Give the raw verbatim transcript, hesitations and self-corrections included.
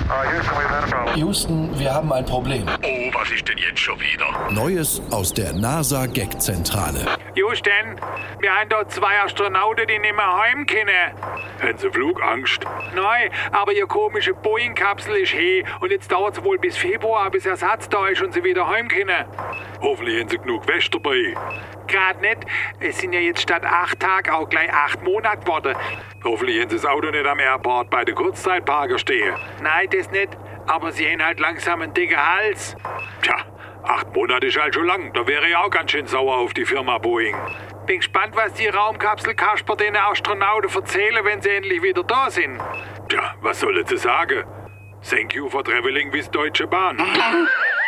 Houston, wir haben ein Problem. Oh, was ist denn jetzt schon wieder? Neues aus der NASA-Gag-Zentrale. Houston, wir haben da zwei Astronauten, die nicht mehr heim können. Haben Sie Flugangst? Nein, aber ihr komische Boeing-Kapsel ist he und jetzt dauert es wohl bis Februar, bis Ersatz da ist und sie wieder heim können. Hoffentlich haben Sie genug Wäsche dabei. Gerade nicht. Es sind ja jetzt statt acht Tage auch gleich acht Monate geworden. Hoffentlich haben Sie das Auto nicht am Airport bei der Kurzzeitparker stehen. Nein, das nicht. Aber sie haben halt langsam einen dicken Hals. Tja, acht Monate ist halt schon lang. Da wäre ich auch ganz schön sauer auf die Firma Boeing. Bin gespannt, was die Raumkapsel-Kasper den Astronauten erzählen, wenn sie endlich wieder da sind. Tja, was sollen sie sagen? Thank you for traveling with Deutsche Bahn.